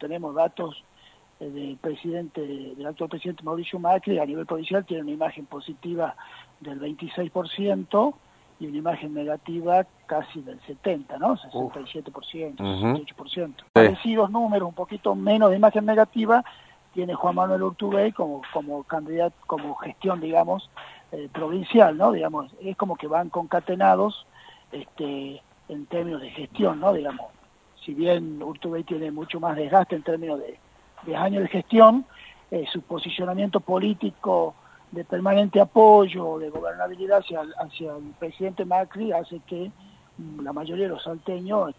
tenemos datos del actual presidente Mauricio Macri. A nivel provincial tiene una imagen positiva del 26% y una imagen negativa casi del 70%, ¿no? 67%, 68%. Parecidos números, un poquito menos de imagen negativa, tiene Juan Manuel Urtubey como candidato, como gestión, digamos, provincial, ¿no? Digamos, es como que van concatenados en términos de gestión, ¿no? Digamos, si bien Urtubey tiene mucho más desgaste en términos de años de gestión, su posicionamiento político de permanente apoyo, de gobernabilidad hacia el presidente Macri hace que la mayoría de los salteños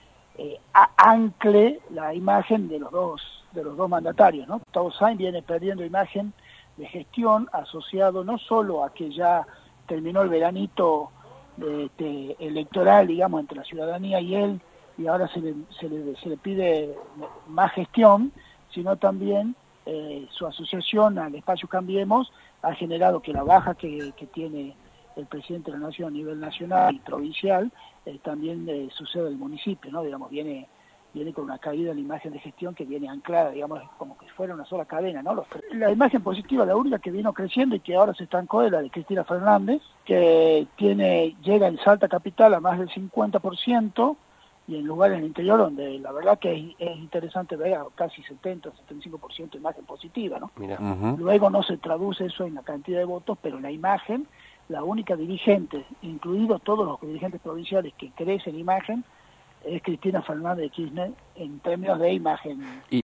ancle la imagen de los dos mandatarios, ¿no? Gustavo Sáenz viene perdiendo imagen de gestión asociado no solo a que ya terminó el veranito electoral, digamos, entre la ciudadanía y él, y ahora se le pide más gestión, sino también su asociación al espacio Cambiemos ha generado que la baja que tiene el presidente de la Nación a nivel nacional y provincial también sucede en el municipio, ¿no? Digamos, viene con una caída en la imagen de gestión que viene anclada, digamos, como que fuera una sola cadena, ¿no? La imagen positiva, la única que vino creciendo y que ahora se estancó, es la de Cristina Fernández, que llega en Salta Capital a más del 50%, y en lugares del interior donde la verdad que es interesante ver casi 70-75% de imagen positiva, ¿no? Mira. Luego no se traduce eso en la cantidad de votos, pero en la imagen, la única dirigente, incluidos todos los dirigentes provinciales que crecen en imagen, es Cristina Fernández de Kirchner en términos de imagen.